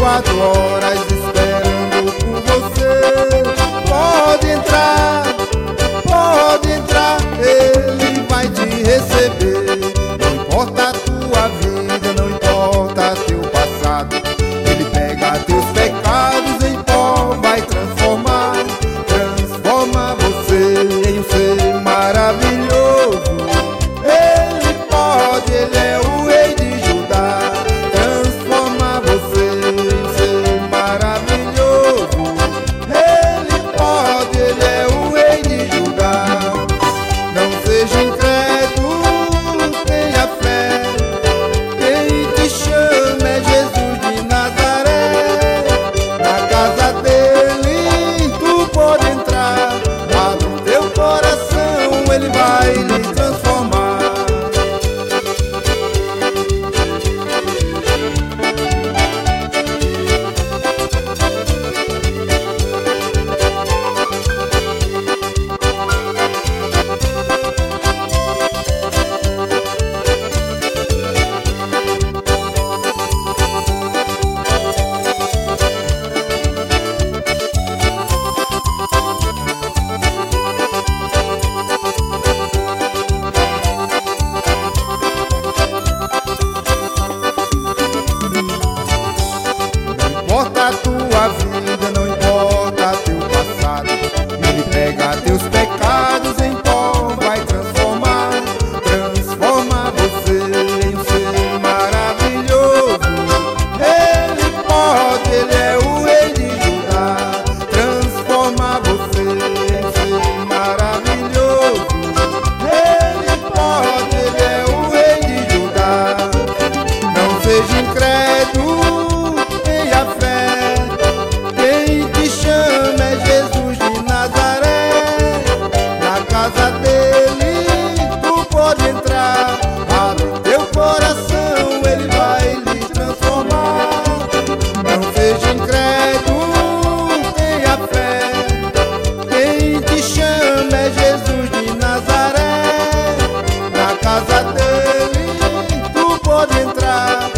24 horas esperando por você. Pode entrar, ele vai te receber. Não importa a tua vida, não importa teu passado, ele pega teus pecados em pó, vai transforma você em um ser maravilhoso. Ele é o rei de Judá, transforma você em um ser maravilhoso. Ele é o rei de Judá. Não seja incrédulo, tenha fé. Quem te chama é Jesus de Nazaré. Na casa dele tu pode entrar, abre o teu coração, ele vai lhe transformar. Não importa a tua vida, não importa teu passado, ele pega teus pecados em pó, vai transforma você em um ser maravilhoso. Ele é o rei de Judá, transforma você em um ser maravilhoso. Ele é o rei de Judá. Não seja incrédulo, tenha fé. Quem te chama é Jesus de Nazaré. Na casa dele tu pode entrar, abre teu coração, ele vai lhe transformar. Não seja incrédulo, tenha fé. Quem te chama é Jesus de Nazaré. Na casa dele tu pode entrar,